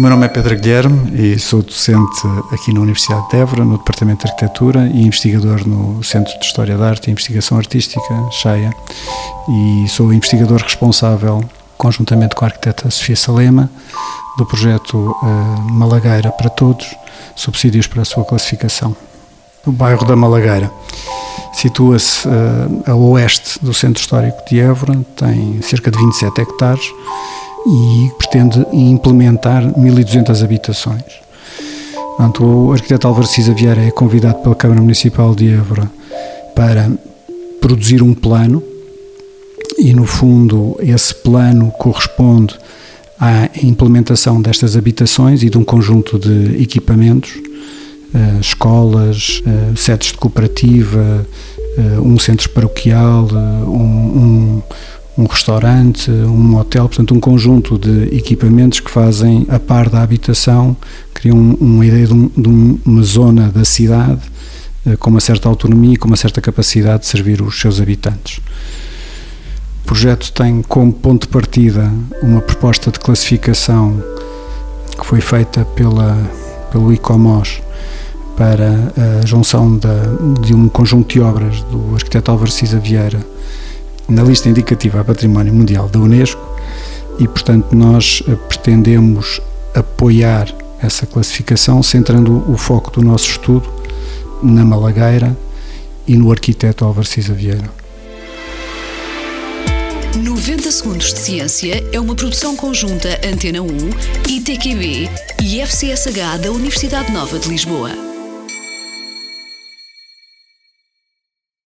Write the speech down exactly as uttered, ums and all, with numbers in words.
meu nome é Pedro Guilherme e sou docente aqui na Universidade de Évora, no Departamento de Arquitetura, e investigador no Centro de História da Arte e Investigação Artística, Cheia, e sou investigador responsável, conjuntamente com a arquiteta Sofia Salema, do projeto uh, Malagueira para Todos, subsídios para a sua classificação. O bairro da Malagueira situa-se uh, a oeste do Centro Histórico de Évora, tem cerca de vinte e sete hectares e pretende implementar mil e duzentas habitações. Portanto, o arquiteto Álvaro Cisa Vieira é convidado pela Câmara Municipal de Évora para produzir um plano e, no fundo, esse plano corresponde à implementação destas habitações e de um conjunto de equipamentos, uh, escolas, uh, sedes de cooperativa, uh, um centro paroquial, uh, um, um um restaurante, um hotel, portanto um conjunto de equipamentos que fazem, a par da habitação, criam uma ideia de, um, de uma zona da cidade eh, com uma certa autonomia e com uma certa capacidade de servir os seus habitantes. O projeto tem como ponto de partida uma proposta de classificação que foi feita pela, pelo ICOMOS para a junção da, de um conjunto de obras do arquiteto Álvaro Cisa Vieira na lista indicativa a Património Mundial da Unesco e, portanto, nós pretendemos apoiar essa classificação, centrando o foco do nosso estudo na Malagueira e no arquiteto Álvaro Cisa Vieira. noventa Segundos de Ciência é uma produção conjunta Antena um, I T Q B e F C S H da Universidade Nova de Lisboa.